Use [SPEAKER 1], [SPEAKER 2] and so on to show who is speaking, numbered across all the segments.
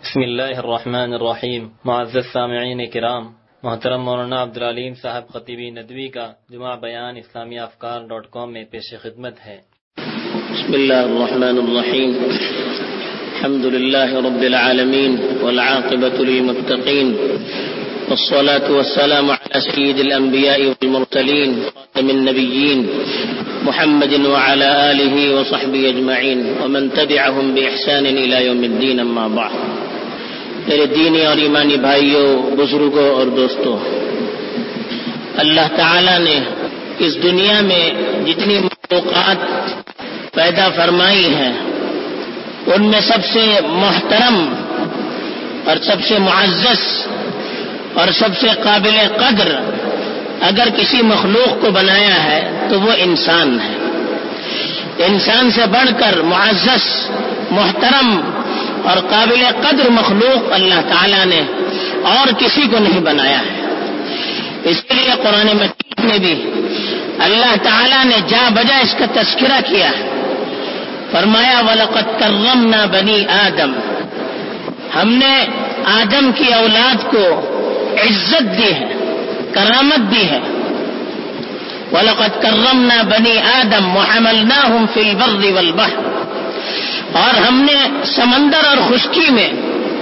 [SPEAKER 1] بسم اللہ الرحمن الرحیم. معزز سامعین کرام، محترم مولانا عبدالعلیم صاحب خطیبی ندوی کا جمعہ بیان اسلامی افکار.com میں پیش خدمت ہے.
[SPEAKER 2] بسم اللہ الرحمن الرحیم. الحمد للہ رب العالمین والعاقبۃ للمتقین والصلاة والسلام على سید الانبیاء والمرسلین خاتم النبیین محمد وعلى آلہ وصحبہ اجمعین ومن تبعهم بإحسان الى یوم الدین. اما بعد. میرے دینی اور ایمانی بھائیوں، بزرگوں اور دوستوں، اللہ تعالی نے اس دنیا میں جتنی مخلوقات پیدا فرمائی ہیں ان میں سب سے محترم اور سب سے معزز اور سب سے قابل قدر اگر کسی مخلوق کو بنایا ہے تو وہ انسان ہے. انسان سے بڑھ کر معزز، محترم اور قابل قدر مخلوق اللہ تعالیٰ نے اور کسی کو نہیں بنایا ہے. اس لیے قرآن مجید میں بھی اللہ تعالیٰ نے جا بجا اس کا تذکرہ کیا ہے. فرمایا وَلَقَدْ كَرَّمْنَا بَنِي آدم، ہم نے آدم کی اولاد کو عزت دی ہے، کرامت دی ہے. وَلَقَدْ كَرَّمْنَا بَنِي آدم وَحَمَلْنَاهُمْ فِي الْبَرِّ وَالْبَحْرِ، اور ہم نے سمندر اور خشکی میں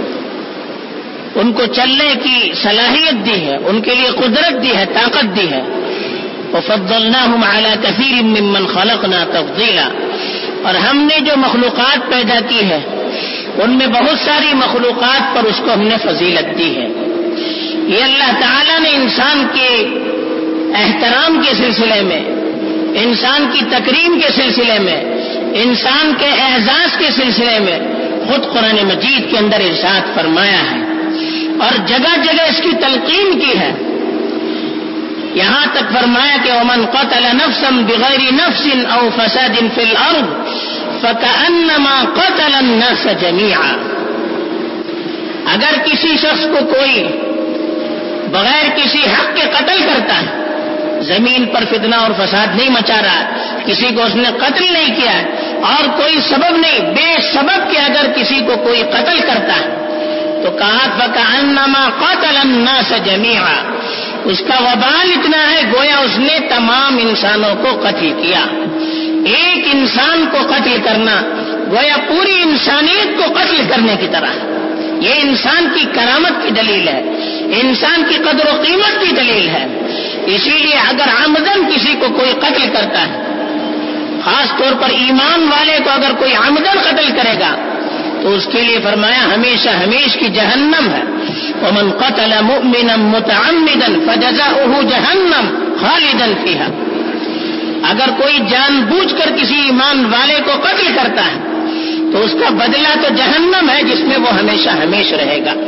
[SPEAKER 2] ان کو چلنے کی صلاحیت دی ہے، ان کے لیے قدرت دی ہے، طاقت دی ہے. وَفَضَّلْنَاهُمْ عَلَى كَثِيرٍ مِّمَّنْ خَلَقْنَا تَفْضِيلًا، اور ہم نے جو مخلوقات پیدا کی ہے ان میں بہت ساری مخلوقات پر اس کو ہم نے فضیلت دی ہے. یہ اللہ تعالیٰ نے انسان کے احترام کے سلسلے میں، انسان کی تکریم کے سلسلے میں، انسان کے اعزاز کے سلسلے میں خود قرآن مجید کے اندر ارشاد فرمایا ہے اور جگہ جگہ اس کی تلقین کی ہے. یہاں تک فرمایا کہ ومن قتل نفسا بغیر نفس او فساد فی الارض فکأنما قتل الناس جميعا، اگر کسی شخص کو کوئی بغیر کسی حق کے قتل کرتا ہے، زمین پر فتنہ اور فساد نہیں مچا رہا، کسی کو اس نے قتل نہیں کیا اور کوئی سبب نہیں، بے سبب کے اگر کسی کو کوئی قتل کرتا ہے تو کہا فَكَأَنَّمَا قَتَلَ النَّاسَ جَمِيعًا، اس کا وبال اتنا ہے گویا اس نے تمام انسانوں کو قتل کیا. ایک انسان کو قتل کرنا گویا پوری انسانیت کو قتل کرنے کی طرح. یہ انسان کی کرامت کی دلیل ہے، انسان کی قدر و قیمت کی دلیل ہے. اسی لیے اگر عمدن کسی کو کوئی قتل کرتا ہے، خاص طور پر ایمان والے کو اگر کوئی عمدن قتل کرے گا تو اس کے لیے فرمایا ہمیشہ ہمیش کی جہنم ہے. ومن قتل مؤمنا متعمدا فجزاؤه جہنم خالدا فيها، اگر کوئی جان بوجھ کر کسی ایمان والے کو قتل کرتا ہے تو اس کا بدلہ تو جہنم ہے جس میں وہ ہمیشہ ہمیش رہے گا.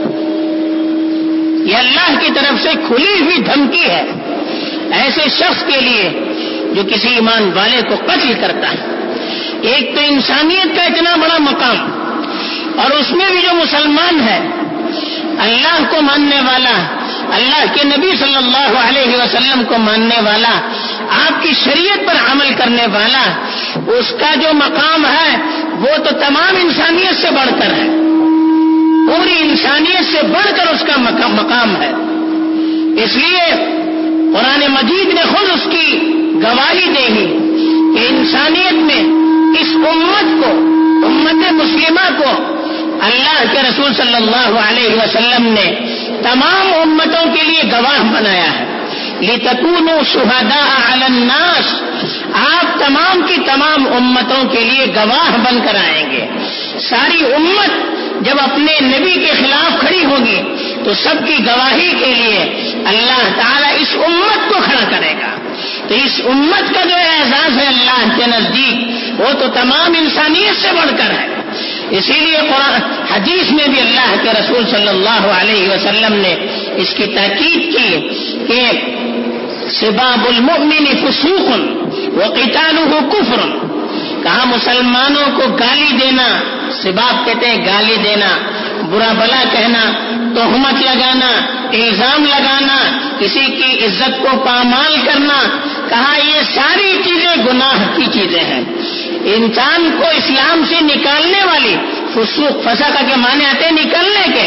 [SPEAKER 2] یہ اللہ کی طرف سے کھلی ہوئی دھمکی ہے ایسے شخص کے لیے جو کسی ایمان والے کو قتل کرتا ہے. ایک تو انسانیت کا اتنا بڑا مقام، اور اس میں بھی جو مسلمان ہے، اللہ کو ماننے والا، اللہ کے نبی صلی اللہ علیہ وسلم کو ماننے والا، آپ کی شریعت پر عمل کرنے والا، اس کا جو مقام ہے وہ تو تمام انسانیت سے بڑھ کر ہے، پوری انسانیت سے بڑھ کر اس کا مقام ہے. اس لیے قرآن مجید نے خود اس کی گواہی دے گی کہ انسانیت میں اس امت کو، امت مسلمہ کو اللہ کے رسول صلی اللہ علیہ وسلم نے تمام امتوں کے لیے گواہ بنایا ہے. لِتَكُونُوا شُهَدَاءَ عَلَى النَّاسِ، آپ تمام کی تمام امتوں کے لیے گواہ بن کر آئیں گے. ساری امت جب اپنے نبی کے خلاف کھڑی ہوگی تو سب کی گواہی کے لیے اللہ تعالیٰ اس امت کو کھڑا کرے گا. تو اس امت کا جو اعزاز ہے اللہ کے نزدیک وہ تو تمام انسانیت سے بڑھ کر ہے. اسی لیے قرآن حدیث میں بھی اللہ کے رسول صلی اللہ علیہ وسلم نے اس کی تاکید کی کہ سباب المؤمن فسوق وقتالہ کفر، کہا مسلمانوں کو گالی دینا، سباب کہتے ہیں گالی دینا، برا بلا کہنا، تہمت لگانا، الزام لگانا، کسی کی عزت کو پامال کرنا، کہا یہ ساری چیزیں گناہ کی چیزیں ہیں. انسان کو اسلام سے نکالنے والی فسوق، فساقہ کے معنی آتے ہیں نکلنے کے،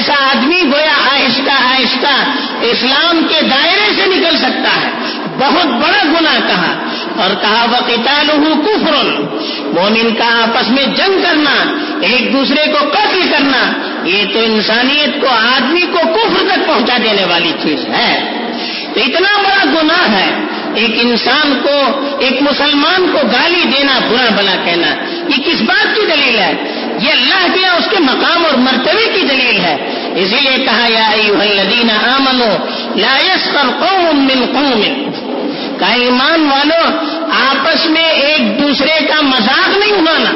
[SPEAKER 2] ایسا آدمی گویا آہستہ آہستہ اسلام کے دائرے سے نکل سکتا ہے. بہت بڑا گناہ کہا اور کہا وَقِتَالُهُ كُفْرٌ، مومن کا آپس میں جنگ کرنا، ایک دوسرے کو قتل کرنا، یہ تو انسانیت کو، آدمی کو کفر تک پہنچا دینے والی چیز ہے. تو اتنا بڑا گناہ ہے ایک انسان کو، ایک مسلمان کو گالی دینا، برا بلا کہنا. یہ کس بات کی دلیل ہے؟ یہ اللہ کے اس کے مقام اور مرتبے کی دلیل ہے. اسی لیے کہا یا ایھا الذین آمنوا لا یسخر قوم من قوم، کہ ایمان والو آپس میں ایک دوسرے کا مذاق نہیں اڑانا.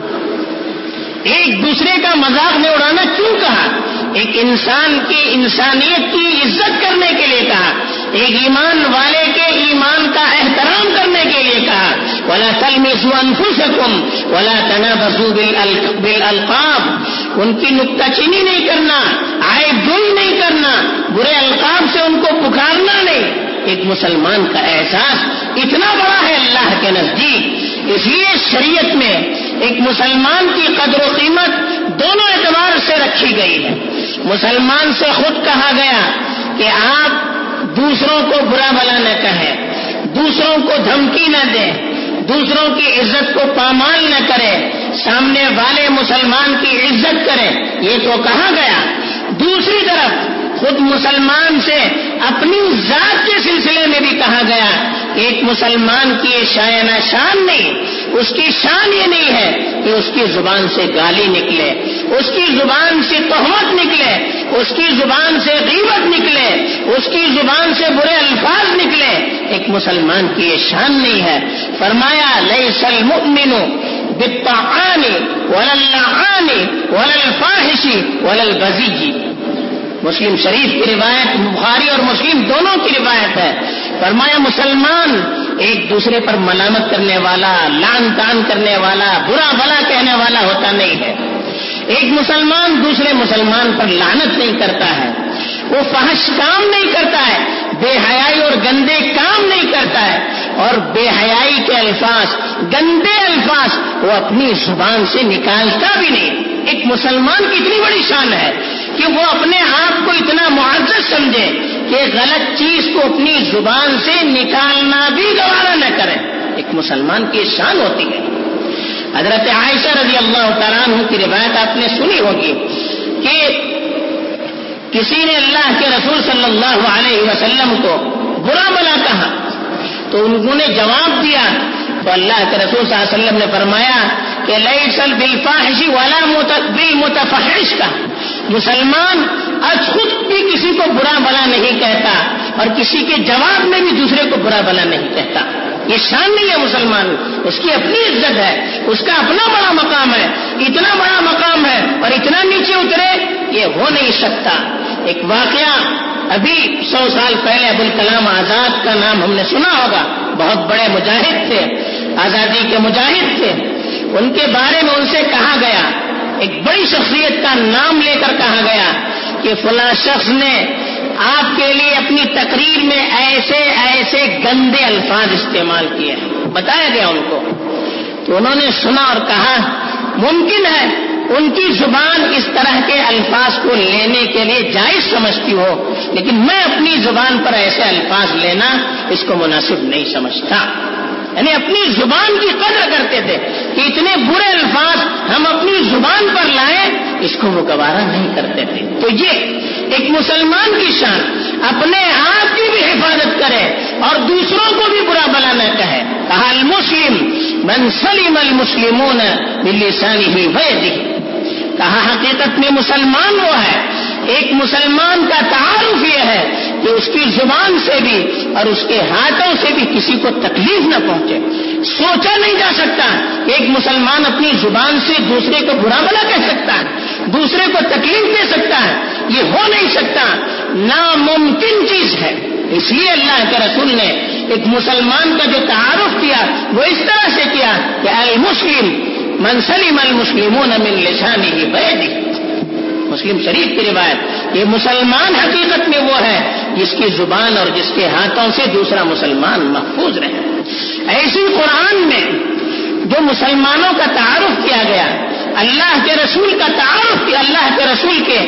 [SPEAKER 2] ایک دوسرے کا مذاق نہیں اڑانا کیوں کہا؟ ایک انسان کی انسانیت کی عزت کرنے کے لیے کہا، ایک ایمان والے کے ایمان کا احترام کرنے کے لیے کہا. وَلَا تَلْمِزُوا أَنفُسَكُمْ وَلَا تَنَابَزُوا بِالْأَلْقَابِ، ان کی نکتہ چینی نہیں کرنا، عیب جوئی نہیں کرنا، برے القاب سے ان کو پکارنا نہیں. ایک مسلمان کا احساس اتنا بڑا ہے اللہ کے نزدیک. اس لیے شریعت میں ایک مسلمان کی قدر و قیمت دونوں اعتبار سے رکھی گئی ہے. مسلمان سے خود کہا گیا کہ آپ دوسروں کو برا بلا نہ کہیں، دوسروں کو دھمکی نہ دیں، دوسروں کی عزت کو پامال نہ کرے، سامنے والے مسلمان کی عزت کرے، یہ تو کہا گیا. دوسری طرف خود مسلمان سے اپنی ذات کے سلسلے میں بھی کہا گیا کہ ایک مسلمان کی یہ شایانہ شان نہیں، اس کی شان یہ نہیں ہے کہ اس کی زبان سے گالی نکلے، اس کی زبان سے تہمت نکلے، اس کی زبان سے غیبت نکلے، اس کی زبان سے برے الفاظ نکلے. ایک مسلمان کی یہ شان نہیں ہے. فرمایا لیس المؤمن بالطعان ولا اللعان ولا الفاحش ولا البذی. مسلم شریف کی روایت، بخاری اور مسلم دونوں کی روایت ہے. فرمایا مسلمان ایک دوسرے پر ملامت کرنے والا، لعن طعن کرنے والا، برا بلا کہنے والا ہوتا نہیں ہے. ایک مسلمان دوسرے مسلمان پر لعنت نہیں کرتا ہے، وہ فحش کام نہیں کرتا ہے، بے حیائی اور گندے کام نہیں کرتا ہے، اور بے حیائی کے الفاظ، گندے الفاظ وہ اپنی زبان سے نکالتا بھی نہیں. ایک مسلمان کی اتنی بڑی شان ہے کہ وہ اپنے آپ کو اتنا معزز سمجھے کہ غلط چیز کو اپنی زبان سے نکالنا بھی گوارا نہ کرے. ایک مسلمان کی شان ہوتی ہے. حضرت عائشہ رضی اللہ تعالیٰ عنہ کی روایت آپ نے سنی ہوگی کہ کسی نے اللہ کے رسول صلی اللہ علیہ وسلم کو برا بلا کہا تو انہوں نے جواب دیا تو اللہ کے رسول صلی اللہ علیہ وسلم نے فرمایا کہ لیس بالفاحش ولا بالمتفحش کا، مسلمان از خود بھی کسی کو برا بلا نہیں کہتا اور کسی کے جواب میں بھی دوسرے کو برا بلا نہیں کہتا. یہ شان نہیں ہے مسلمان، اس کی اپنی عزت ہے، اس کا اپنا بڑا مقام ہے. اتنا بڑا مقام ہے اور اتنا نیچے اترے یہ ہو نہیں سکتا. ایک واقعہ ابھی 100 سال پہلے ابوالکلام آزاد کا نام ہم نے سنا ہوگا، بہت بڑے مجاہد تھے، آزادی کے مجاہد تھے. ان کے بارے میں ان سے کہا گیا، ایک بڑی شخصیت کا نام لے کر کہا گیا کہ فلاں شخص نے آپ کے لیے اپنی تقریر میں ایسے ایسے گندے الفاظ استعمال کیے ہیں. بتایا گیا ان کو تو انہوں نے سنا اور کہا ممکن ہے ان کی زبان اس طرح کے الفاظ کو لینے کے لیے جائز سمجھتی ہو، لیکن میں اپنی زبان پر ایسے الفاظ لینا اس کو مناسب نہیں سمجھتا. یعنی اپنی زبان کی قدر کرتے تھے کہ اتنے برے الفاظ ہم اپنی زبان پر لائیں، اس کو وہ گوارا نہیں کرتے تھے. تو یہ ایک مسلمان کی شان، اپنے آپ کی بھی حفاظت کرے اور دوسروں کو بھی برا بلا نہ کہے. کہا المسلم من سلم المسلمون بلسانه ویده. کہا حقیقت میں مسلمان وہ ہے، ایک مسلمان کا تعارف یہ ہے کہ اس کی زبان سے بھی اور اس کے ہاتھوں سے بھی کسی کو تکلیف نہ پہنچے. سوچا نہیں جا سکتا کہ ایک مسلمان اپنی زبان سے دوسرے کو برا بلا کہہ سکتا ہے، دوسرے کو تکلیف دے سکتا ہے. یہ ہو نہیں سکتا، ناممکن چیز ہے. اس لیے اللہ کے رسول نے ایک مسلمان کا جو تعارف کیا وہ اس طرح سے کیا کہ المسلم من سلم المسلمون من لسانه ویده. مسلم شریف کی روایت. یہ مسلمان حقیقت میں وہ ہے جس کی زبان اور جس کے ہاتھوں سے دوسرا مسلمان محفوظ رہے. ایسی قرآن میں جو مسلمانوں کا تعارف کیا گیا، اللہ کے رسول کا تعارف کیا، اللہ کے رسول کے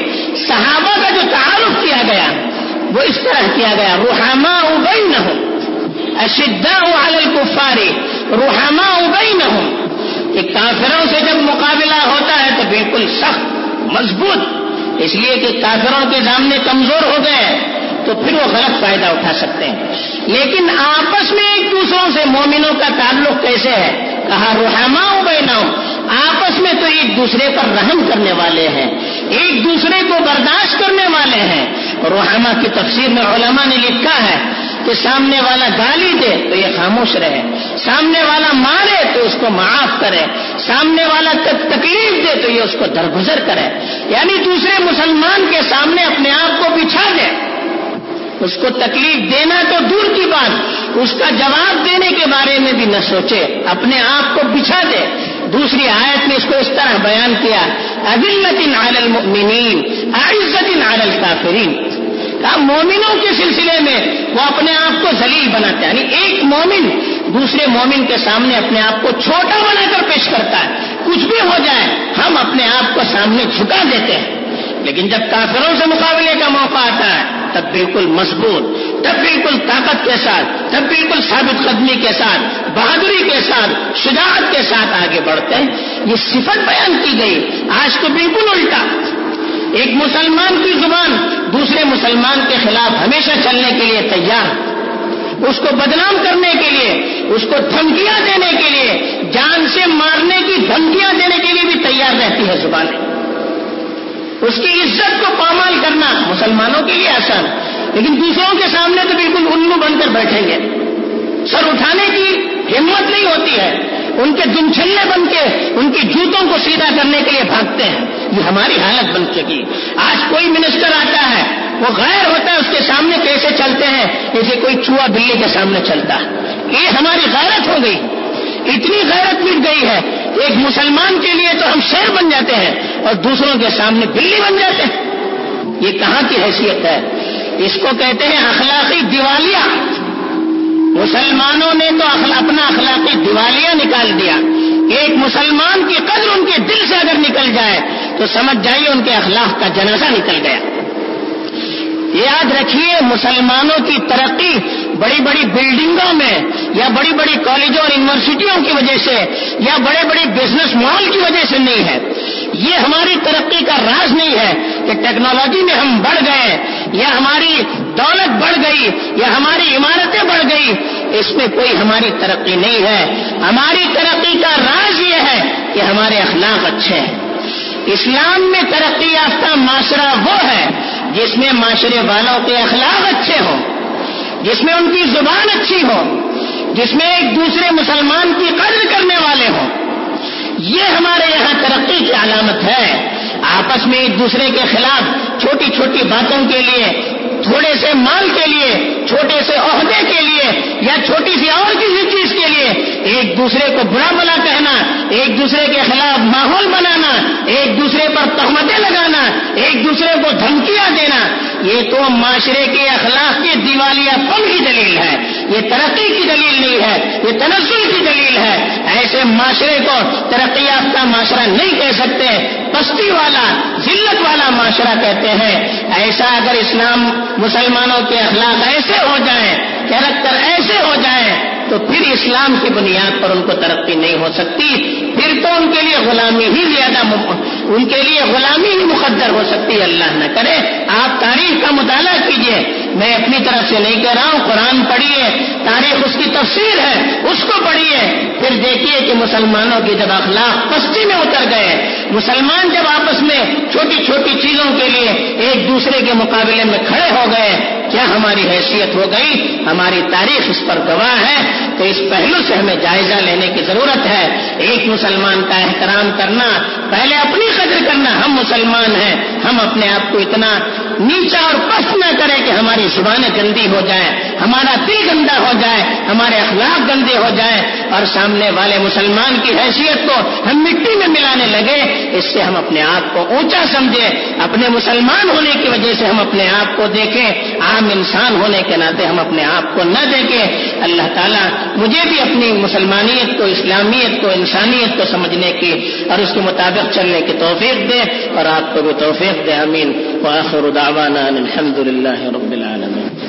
[SPEAKER 2] صحابہ کا جو تعارف کیا گیا وہ اس طرح کیا گیا، رحماء بینہم اشداء علی الکفار رحماء بینہم، کہ کافروں سے جب مقابلہ ہوتا ہے تو بالکل سخت مضبوط، اس لیے کہ کافروں کے سامنے کمزور ہو گئے تو پھر وہ غلط فائدہ اٹھا سکتے ہیں، لیکن آپس میں ایک دوسروں سے مومنوں کا تعلق کیسے ہے؟ کہا رحماء بینہم، آپس میں تو ایک دوسرے پر رحم کرنے والے ہیں، ایک دوسرے کو برداشت کرنے والے ہیں۔ رحماء کی تفسیر میں علماء نے لکھا ہے کہ سامنے والا گالی دے تو یہ خاموش رہے، سامنے والا مارے تو اس کو معاف کرے، سامنے والا تکلیف دے تو یہ اس کو درگزر کرے، یعنی دوسرے مسلمان کے سامنے اپنے آپ کو بچھا دے، اس کو تکلیف دینا تو دور کی بات، اس کا جواب دینے کے بارے میں بھی نہ سوچے، اپنے آپ کو بچھا دے۔ دوسری آیت میں اس کو اس طرح بیان کیا، اذلۃ علی المؤمنین اعزۃ علی الکافرین، کہا مومنوں کے سلسلے میں وہ اپنے آپ کو ذلیل بناتے ہیں، یعنی ایک مومن دوسرے مومن کے سامنے اپنے آپ کو چھوٹا بنا کر پیش کرتا ہے، کچھ بھی ہو جائے ہم اپنے آپ کو سامنے جھکا دیتے ہیں، لیکن جب کافروں سے مقابلے کا موقع آتا ہے تب بالکل مضبوط، تب بالکل طاقت کے ساتھ، تب بالکل ثابت قدمی کے ساتھ، بہادری کے ساتھ، شجاعت کے ساتھ آگے بڑھتے ہیں۔ یہ صفت بیان کی گئی۔ آج تو بالکل الٹا، ایک مسلمان کی زبان دوسرے مسلمان کے خلاف ہمیشہ چلنے کے لیے تیار، اس کو بدنام کرنے کے لیے، اس کو دھمکیاں دینے کے لیے، جان سے مارنے کی دھمکیاں دینے کے لیے بھی تیار رہتی ہے زبانیں۔ اس کی عزت کو پامال کرنا مسلمانوں کے لیے آسان، لیکن دوسروں کے سامنے تو بالکل الو بن کر بیٹھیں گے، سر اٹھانے کی ہمت نہیں ہوتی ہے، ان کے دمچھلے بن کے ان کی جوتوں کو سیدھا کرنے کے لیے بھاگتے ہیں۔ یہ ہماری حالت بن چکی۔ آج کوئی منسٹر آتا ہے، وہ غیر ہوتا ہے، اس کے سامنے کیسے چلتے ہیں جیسے کوئی چوہا بلی کے سامنے چلتا ہے۔ یہ ہماری غیرت ہو گئی، اتنی غیرت مٹ گئی ہے، ایک مسلمان کے لیے تو ہم شیر بن جاتے ہیں اور دوسروں کے سامنے بلی بن جاتے ہیں۔ یہ کہاں کی حیثیت ہے؟ اس کو کہتے ہیں اخلاقی دیوالیہ۔ مسلمانوں نے تو اپنا اخلاقی دیوالیہ نکال دیا۔ ایک مسلمان کی قدر ان کے دل سے اگر نکل جائے تو سمجھ جائیے ان کے اخلاق کا جنازہ نکل گیا۔ یاد رکھیے، مسلمانوں کی ترقی بڑی بڑی بلڈنگوں میں یا بڑی بڑی کالجوں اور یونیورسٹیوں کی وجہ سے یا بڑے بڑے بزنس مال کی وجہ سے نہیں ہے۔ یہ ہماری ترقی کا راز نہیں ہے کہ ٹیکنالوجی میں ہم بڑھ گئے یا ہماری دولت بڑھ گئی یا ہماری عمارتیں بڑھ گئی، اس میں کوئی ہماری ترقی نہیں ہے۔ ہماری ترقی کا راز یہ ہے کہ ہمارے اخلاق اچھے ہیں۔ اسلام میں ترقی یافتہ معاشرہ وہ ہے جس میں معاشرے والوں کے اخلاق اچھے ہوں، جس میں ان کی زبان اچھی ہو، جس میں ایک دوسرے مسلمان کی قدر کرنے والے ہوں۔ یہ ہمارے یہاں ترقی کی علامت ہے۔ آپس میں ایک دوسرے کے خلاف چھوٹی چھوٹی باتوں کے لیے، تھوڑے سے مال کے لیے، چھوٹے سے عہدے کے لیے یا چھوٹی سی اور کسی چیز کے لیے ایک دوسرے کو برا بھلا کہنا، ایک دوسرے کے خلاف ماحول بنانا، ایک دوسرے پر تہمتیں لگانا، ایک دوسرے کو دھمکیاں دینا، یہ تو معاشرے کے اخلاق کے دیوالیہ پن کی دلیل ہے، یہ ترقی کی دلیل نہیں ہے، یہ تنزل کی دلیل ہے۔ ایسے معاشرے کو ترقی یافتہ معاشرہ نہیں کہہ سکتے، پستی والا، ذلت والا معاشرہ کہتے ہیں۔ ایسا اگر اسلام مسلمانوں کے اخلاق ایسے ہو جائیں، کیریکٹر ایسے ہو جائیں، تو پھر اسلام کی بنیاد پر ان کو ترقی نہیں ہو سکتی، پھر تو ان کے لیے غلامی ہی زیادہ ان کے لیے غلامی ہی مقدر ہو سکتی ہے، اللہ نہ کرے۔ آپ تاریخ کا مطالعہ کیجئے، میں اپنی طرف سے نہیں کہہ رہا ہوں، قرآن پڑھیے، تاریخ اس کی تفسیر ہے، اس کو پڑھیے، پھر دیکھیے کہ مسلمانوں کے جب اخلاق پستی میں اتر گئے، مسلمان جب آپس میں چھوٹی چھوٹی چیزوں کے لیے ایک دوسرے کے مقابلے میں کھڑے ہو گئے، کیا ہماری حیثیت ہو گئی؟ ہماری تاریخ اس پر گواہ ہے۔ تو اس پہلو سے ہمیں جائزہ لینے کی ضرورت ہے۔ ایک مسلمان کا احترام کرنا، پہلے اپنی قدر کرنا، ہم مسلمان ہیں، ہم اپنے آپ کو اتنا نیچا اور پست نہ کریں کہ ہماری زبانیں گندی ہو جائیں، ہمارا دل گندا ہو جائے، ہمارے اخلاق گندے ہو جائیں اور سامنے والے مسلمان کی حیثیت کو ہم مٹی میں ملانے لگے، اس سے ہم اپنے آپ کو اونچا سمجھیں، اپنے مسلمان ہونے کی وجہ سے ہم اپنے آپ کو دیکھیں، عام انسان ہونے کے ناطے ہم اپنے آپ کو نہ دیکھیں۔ اللہ تعالیٰ مجھے بھی اپنی مسلمانیت کو، اسلامیت کو، انسانیت کو سمجھنے کی اور اس کے مطابق چلنے کی توفیق دے، اور آپ کو بھی توفیق دے، آمین۔ وآخر دعوانا الحمد للہ رب العالمین۔